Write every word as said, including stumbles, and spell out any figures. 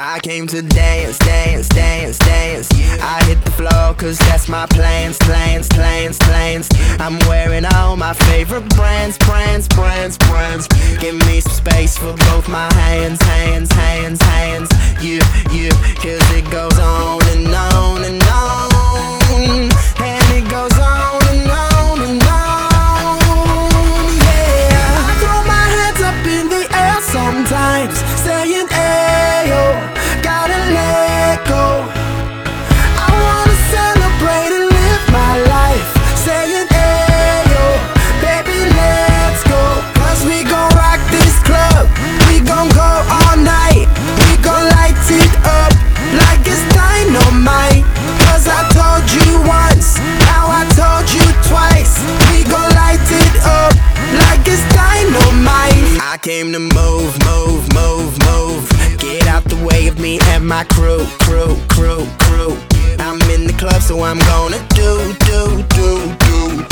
I came to dance, dance, dance, dance. I hit the floor cause that's my plans, plans, plans, plans. I'm wearing all my favorite brands, brands, brands, brands. Give me some space for both my hands, hands, hands, hands. You, you, cause it goes on and on and on. And it goes on and on and on. Yeah, I throw my hands up in the air sometimes, saying ayo, gotta let go. I wanna celebrate and live my life, saying ayo, baby let's go. Cause we gon' rock this club, we gon' go all night. We gon' light it up like it's dynamite. Cause I told you once, now I told you twice. We gon' light it up like it's dynamite. I came to move, move, move, move. Get out the way of me and my crew, crew, crew, crew. I'm in the club, so I'm gonna do, do, do, do.